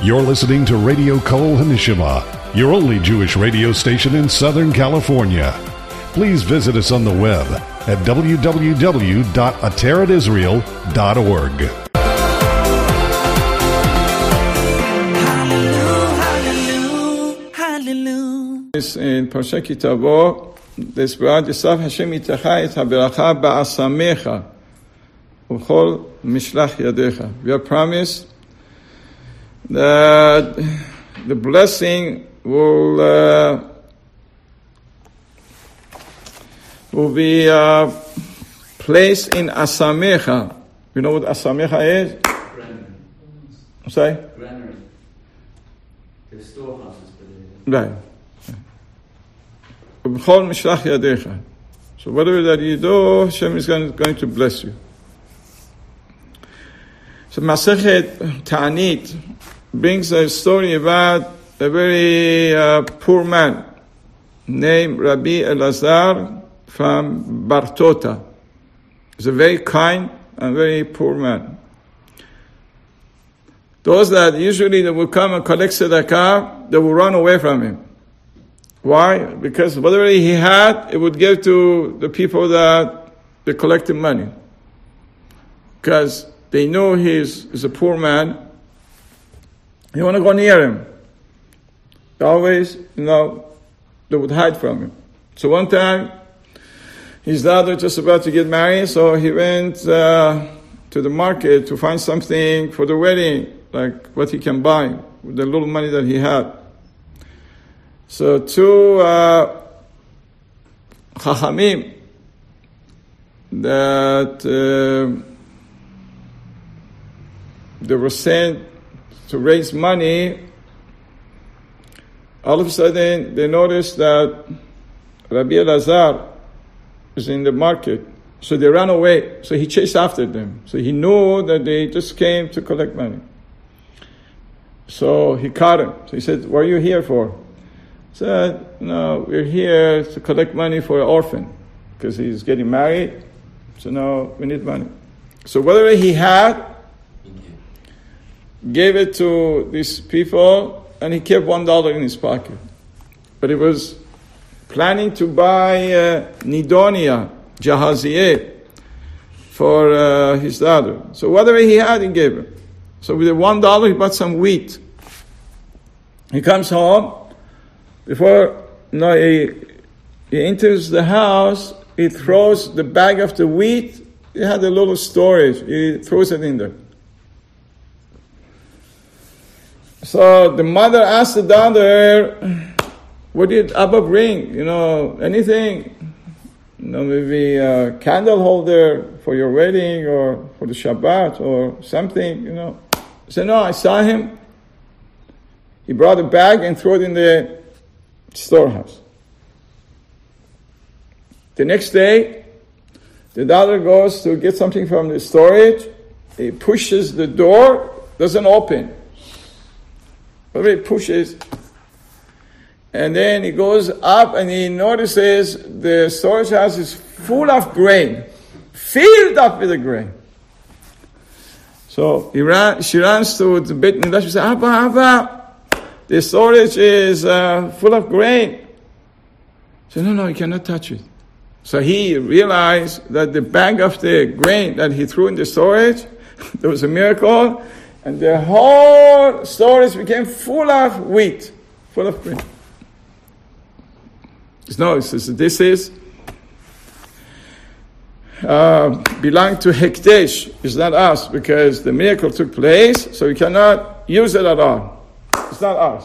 You're listening to Radio Kol Hanishima, your only Jewish radio station in Southern California. Please visit us on the web at www.ateradisrael.org. In Parsha Kitavo, Desperat Yisav Hashem Itecha et haberacha ba'asamecha u'chol mishlach yadecha. We are promised that the blessing will be placed in asamecha. You know what asamecha is? Granary. I'm sorry? Granary. The storehouses. Right. U'chol mishlach yadecha. So whatever that you do, Hashem is going to bless you. So Masechet Ta'anit brings a story about a very poor man named Rabbi Elazar from Bartota. He's a very kind and very poor man. Those that usually they will come and collect tzedakah, they will run away from him. Why? Because whatever he had, it would give to the people that they collected money. Because they know he's a poor man. You want to go near him. Always, they would hide from him. So one time, his daughter just about to get married, so he went to the market to find something for the wedding, like what he can buy with the little money that he had. So two chachamim that they were sent to raise money, all of a sudden they noticed that Rabbi Elazar is in the market. So they ran away. So he chased after them. So he knew that they just came to collect money. So he caught him. So he said, "What are you here for?" He said, "No, we're here to collect money for an orphan because he's getting married. So now we need money." So whatever he had, gave it to these people, and he kept $1 in his pocket. But he was planning to buy Nidonia, Jahazieh, for his daughter. So whatever he had, he gave him. So with the $1, he bought some wheat. He comes home. Before he enters the house, he throws the bag of the wheat. He had a little storage. He throws it in there. So the mother asked the daughter, "What did Abba bring? Anything? Maybe a candle holder for your wedding or for the Shabbat or something, He said, "No, I saw him. He brought a bag and threw it in the storehouse." The next day, the daughter goes to get something from the storage. He pushes the door, doesn't open. But he pushes, and then he goes up and he notices the storage house is full of grain, filled up with the grain. So she runs to the Beit Midrash and says, Abba, the storage is full of grain. He said, no, you cannot touch it. So he realized that the bag of the grain that he threw in the storage, there was a miracle, and the whole storage became full of wheat, full of grain. No, it says this is belong to Hekdesh. It's not us, because the miracle took place, so we cannot use it at all. It's not us.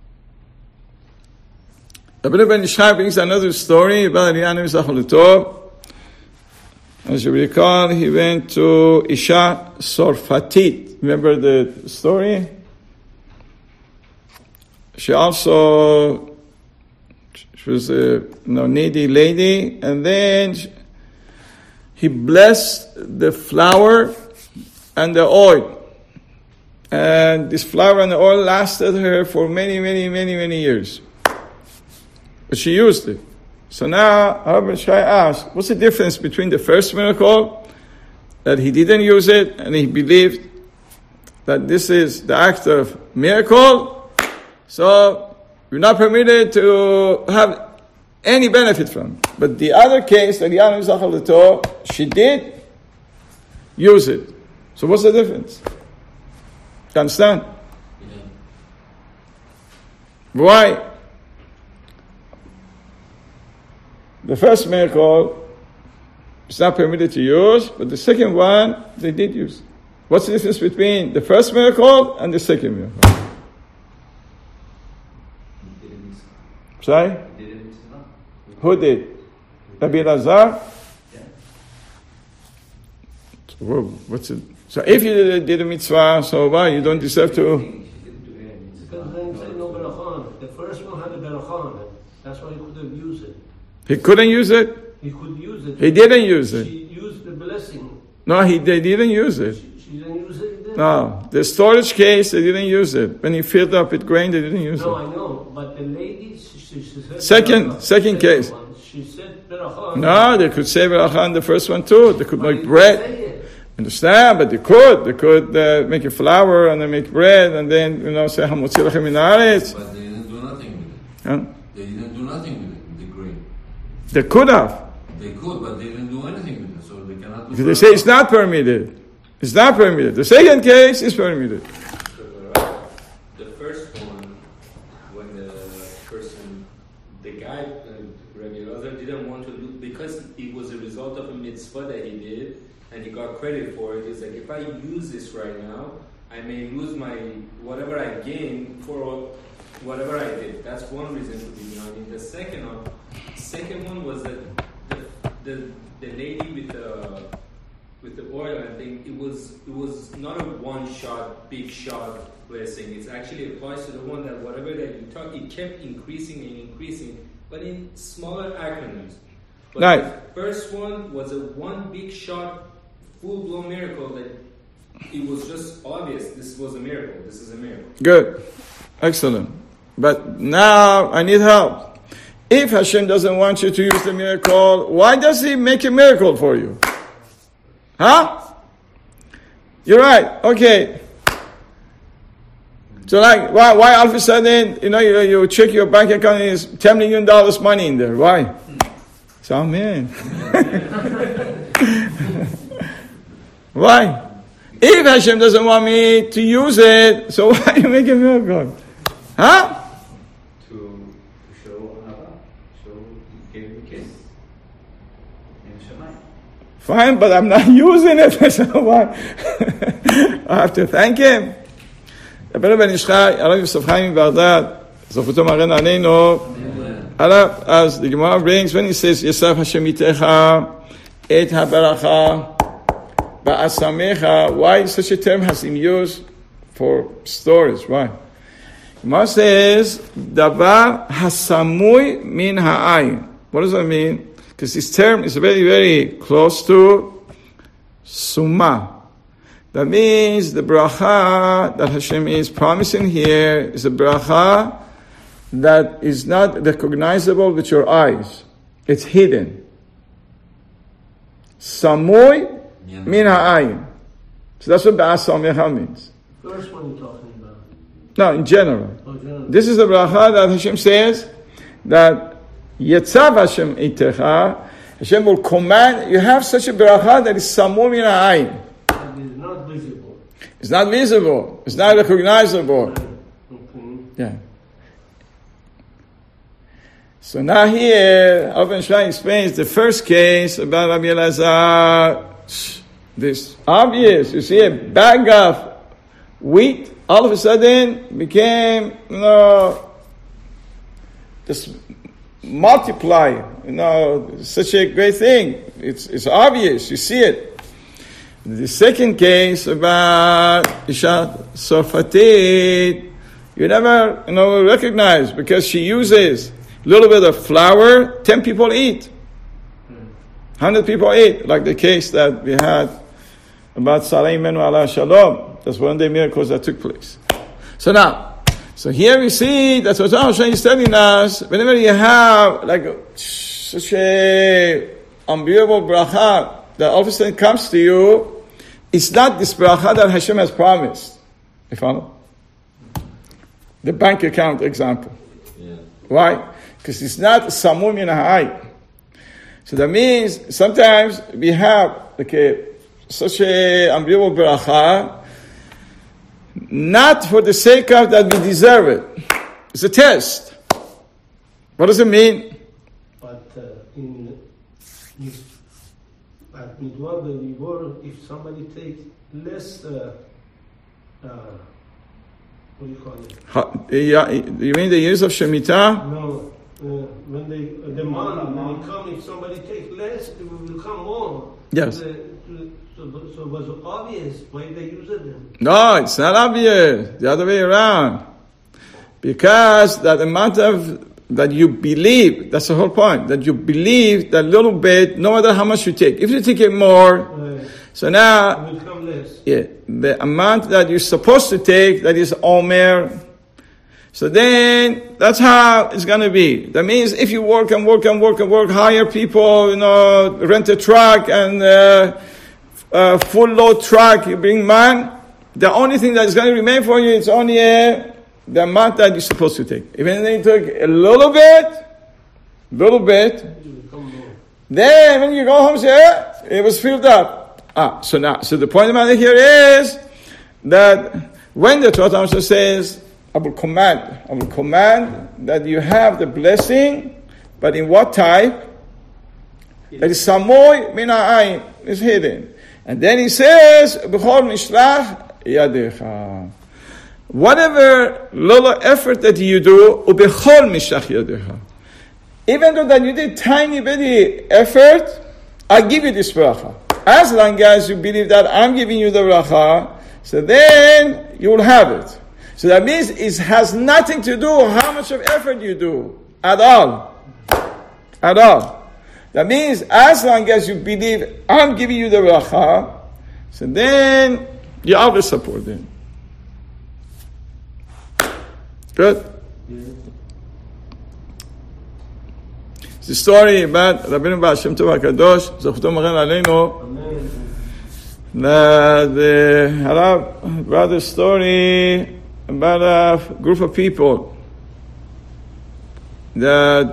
Rabbi Ben Ishai brings another story about Eliyahu Zachaluto. As you recall, he went to Isha Sorfatit. Remember the story? She was a needy lady, and then he blessed the flour and the oil. And this flour and the oil lasted her for many, many, many, many years. But she used it. So now, Rabbi Shai asked, what's the difference between the first miracle, that he didn't use it, and he believed that this is the act of miracle, so you're not permitted to have any benefit from it. But the other case, that Yana Zachal L'To, she did use it. So what's the difference? You understand? Yeah. Why? The first miracle is not permitted to use, but the second one, they did use. What's the difference between the first miracle and the second miracle? Sorry? Who did? Rabbi Elazar? Yeah. What's it? So if you did a mitzvah, so why? You don't deserve to... Because then you say no berachah. The first one had a berachah on it. That's why he couldn't use it. He couldn't use it? He could use it. He didn't use it. She used the blessing. No, they didn't use it. She didn't use it then? No, the storage case, they didn't use it. When he filled up with grain, they didn't use No, it. I know. But the lady, she said... Second case. One. She said berachah. No, they could say bracha on the first one too. They could But make he bread. didn't say it. Understand? But they could make a flour and then make bread and then, say hamotzi lachem min haaretz. But they didn't do nothing with it. Huh? They didn't do nothing with it, with the grain. They could have. They could, but they didn't do anything with it, so they cannot do Because they say it's not permitted. It's not permitted. The second case is permitted. The first one, when the guy, Rabbi Elazar, didn't want to do, because it was a result of a mitzvah that he did, and he got credit for it. He's like, if I use this right now, I may lose my, whatever I gained for whatever I did. That's one reason to be young. The second one was that the lady with the oil, I think it was not a one shot, big shot blessing. It actually applies to the one that whatever that you talk, it kept increasing and increasing, but in smaller acronyms. But Right. the first one was a one big shot, full blown miracle that it was just obvious. This was a miracle. This is a miracle. Good. Excellent. But now I need help. If Hashem doesn't want you to use the miracle, why does He make a miracle for you? Huh? You're right. Okay. So like, why all of a sudden, you check your bank account and there's $10 million money in there. Why? So, man. Why? If Hashem doesn't want me to use it, so why you make a miracle? Huh? To show Ahava, give him a kiss in Shemayim. Fine, but I'm not using it. So why? I have to thank Him. Rabbi Ben Ishchai, Arav Yosef Chaim Baghdad, Zochuto Maren Aleinu, as the Gemara brings, when he says, Yesaf Hashem Itecha, Et HaBaracha, Ba'asamecha, why such a term has been used for storage? Why? Gemara says, Davar Hasamui Min Ha'ayin. What does that mean? Because this term is very, very close to Summa. That means the bracha that Hashem is promising here is a bracha that is not recognizable with your eyes. It's hidden. Samui min ha'ayin. So that's what Ba'asamecha means. First one you're talking about. No, in general. Oh, generally. This is the bracha that Hashem says that Yetzav Hashem itecha. Hashem will command. You have such a bracha that is samui min ha'ayin. It is not visible. It's not visible. It's not recognizable. Okay. Yeah. So now here, Rabbi Shai explains the first case about Rabbi Elazar. This obvious. You see a bag of wheat, all of a sudden became, just multiply. Such a great thing. It's obvious. You see it. The second case about Isha Sarfatit, you never, recognize because she uses a little bit of flour, 10 people eat. 100 people eat, like the case that we had about Sarah Imenu ala Shalom. That's one of the miracles that took place. So here we see that's what Hashem is telling us. Whenever you have such a unbelievable bracha that all of a sudden comes to you, it's not this bracha that Hashem has promised. You follow? The bank account example. Yeah. Why? Because it's not samum min ha'ayin. So that means sometimes we have such a unbelievable bracha, not for the sake of that we deserve it. It's a test. What does it mean? But at Midwar, the Midwar, if somebody takes less, what do you call it? You mean the years of Shemitah? No. When they demand, when they come, if somebody takes less, it will come more. Yes. So it was obvious why they use it then. No, it's not obvious. The other way around. Because that amount of, that you believe, that's the whole point, that you believe that little bit, no matter how much you take. If you take it more, so now, it will come less. Yeah, the amount that you're supposed to take, that is Omer. So then, that's how it's going to be. That means if you work, hire people, rent a truck and full load truck, you bring man, the only thing that is going to remain for you is only the amount that you're supposed to take. Even if you took a little bit, then when you go home, say, it was filled up. So the point about it here is that when the Torah says, I will command that you have the blessing, but in what type? That is samoy min ha'ayin, is hidden. And then he says, B'chol mishlach yadecha. Whatever little effort that you do, u'b'chol mishlach yadecha. Even though that you did tiny bitty effort, I give you this bracha. As long as you believe that I'm giving you the bracha, so then you will have it. So that means it has nothing to do how much of effort you do. At all. That means as long as you believe I'm giving you the bracha, so then you always support him. Good? It's the story about Rabbeinu Baal Shem Tov HaKadosh, Zochto Magen Aleinu, that the Harav brought a story about a group of people that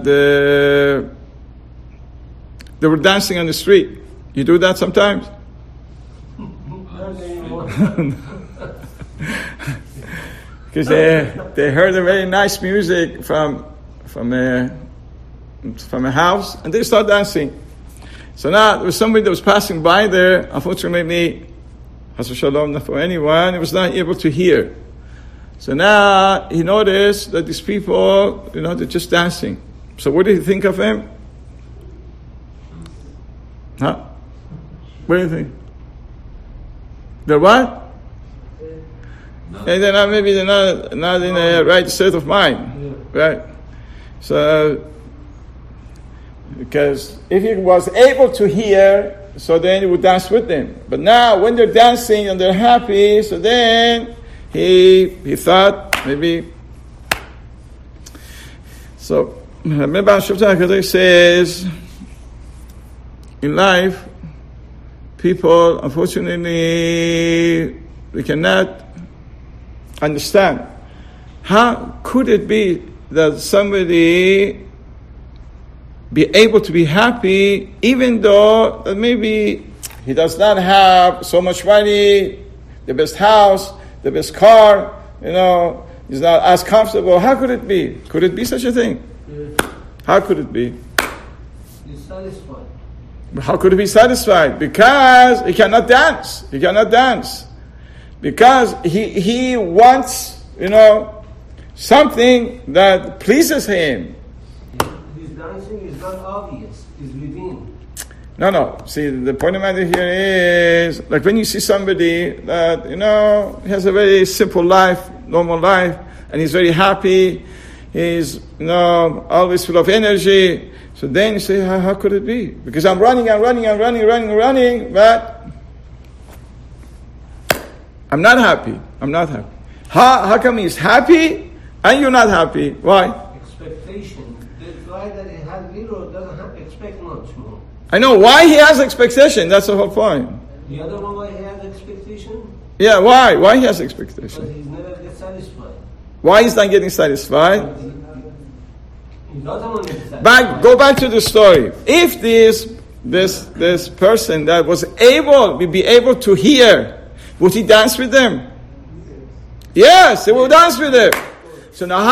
they were dancing on the street. You do that sometimes? Because they heard a very nice music from a house, and they start dancing. So now there was somebody that was passing by there. Unfortunately, Chas v'Shalom, not for anyone, he was not able to hear. So now he noticed that these people, they're just dancing. So what did he think of him? Huh? What do you think? They're what? And they're not in a right state of mind, right? So, because if he was able to hear, so then he would dance with them. But now, when they're dancing and they're happy, so then he thought maybe. So, Rabbeinu Shem Tov HaKadosh says, in life, people, unfortunately, we cannot understand. How could it be that somebody be able to be happy even though maybe he does not have so much money, the best house, the best car, he's not as comfortable. How could it be? Could it be such a thing? How could it be? He's satisfied. How could he be satisfied? Because he cannot dance. Because he wants, something that pleases him. His dancing is not obvious. It's within. No. See, the point of matter here is, like when you see somebody that, he has a very simple life, normal life, and he's very happy, he's, always full of energy, so then you say, how could it be? Because I'm running, but I'm not happy. How come he's happy and you're not happy? Why? Expectation. The guy that he has little doesn't expect much more. I know why he has expectation. That's the whole point. The other one, why he has expectation? Yeah, why? Why he has Because expectation? he's never get satisfied. Why he's not getting satisfied? He doesn't want to get satisfied. Go back to the story. If this person that was be able to hear, would he dance with them? Yes, he will dance with them. So now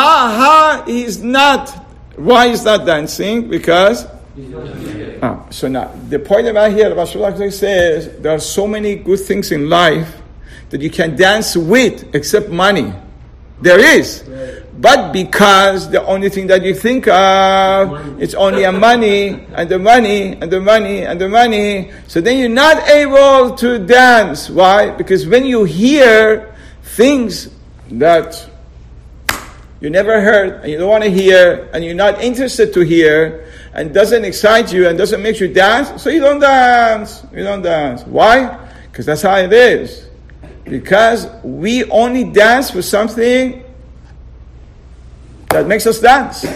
why he's not dancing? Because so now the point about here, Rabbi Shmuel says there are so many good things in life that you can dance with except money. There is. But because the only thing that you think of, it's only a money, and the money, and the money, and the money. So then you're not able to dance. Why? Because when you hear things that you never heard, and you don't want to hear, and you're not interested to hear, and doesn't excite you, and doesn't make you dance, so you don't dance. You don't dance. Why? Because that's how it is. Because we only dance for something that makes us dance.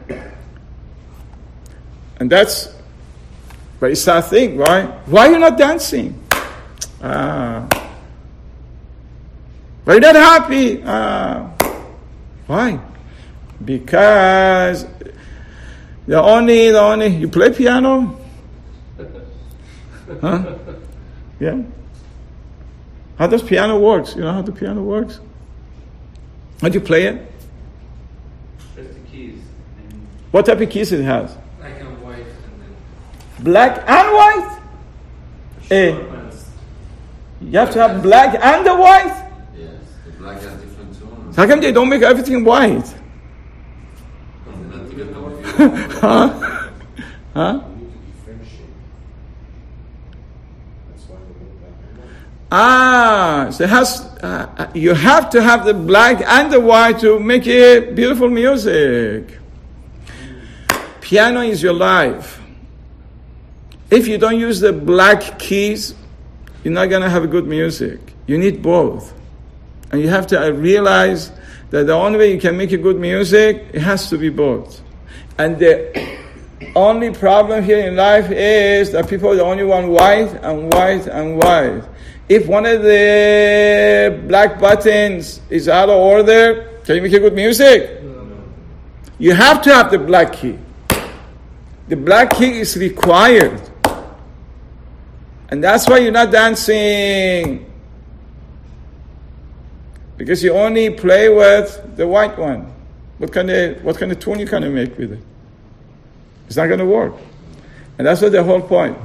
And that's a very sad thing, right? Why are you not dancing? Why are you not happy? Why? Because the only, you play piano? Huh? Yeah? How does piano works? You know how the piano works? How do you play it? Press the keys. And What type of keys it has? black and white, and then Black and white? buttons. You have to have black and the white? Yes, the black has different tones. How come they don't make everything white? Not to get confused. Huh? Huh? So it has, you have to have the black and the white to make it beautiful music. Piano is your life. If you don't use the black keys, you're not going to have good music. You need both. And you have to realize that the only way you can make a good music, it has to be both. And the only problem here in life is that people only want white and white and white. If one of the black buttons is out of order, can you make a good music? No. You have to have the black key. The black key is required. And that's why you're not dancing. Because you only play with the white one. What kind of tune you can make with it? It's not going to work. And that's what the whole point.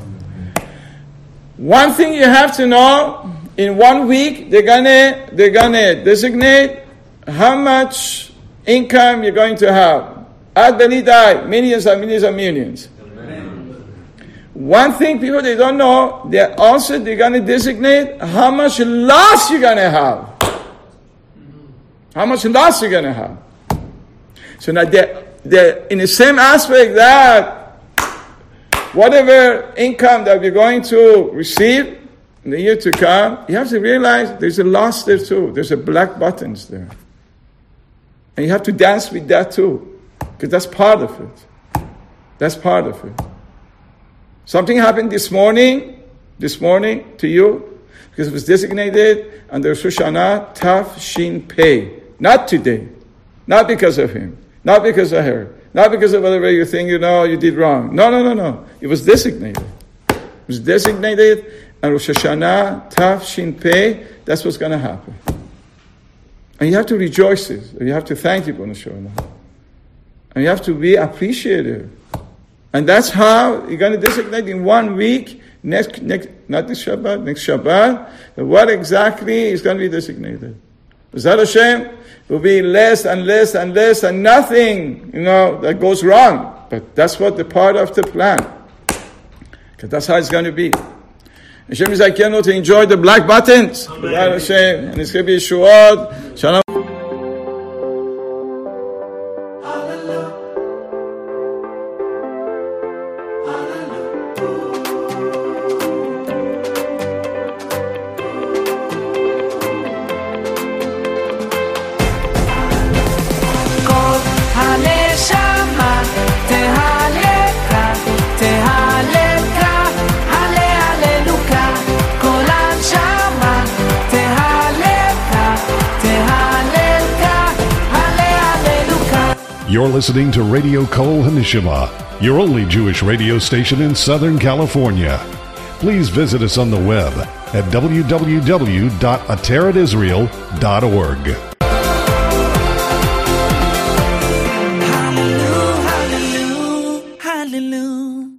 One thing you have to know, in 1 week, they're gonna designate how much income you're going to have. Ad Belidai, millions and millions and millions. Amen. One thing people they don't know, they're gonna designate how much loss you're gonna have. How much loss you're gonna have. So now they're in the same aspect that whatever income that we're going to receive in the year to come, you have to realize there's a loss there too. There's a black buttons there. And you have to dance with that too. Because that's part of it. That's part of it. Something happened this morning to you, because it was designated under Rosh Hashanah, Taf Shin Pei. Not today. Not because of him. Not because of her. Not because of whatever you think, you did wrong. No. It was designated. It was designated, and Rosh Hashanah, Taf Shin Pei, that's what's going to happen. And you have to rejoice it. You have to thank the Ribono Shel Olam. And you have to be appreciative. And that's how you're going to designate in 1 week, not this Shabbat, next Shabbat, what exactly is going to be designated. B'ezrat Hashem, will be less and less and less and nothing, that goes wrong. But that's what the part of the plan. Because that's how it's going to be. Hashem is like, to enjoy the black buttons. B'ezrat Hashem, and it's going to be Yeshuot. Shalom. תהללך, הללויה, כל הנשמה, תהללך. You're listening to Radio Kol Hanishima, your only Jewish radio station in Southern California. Please visit us on the web at www.ateretisrael.org.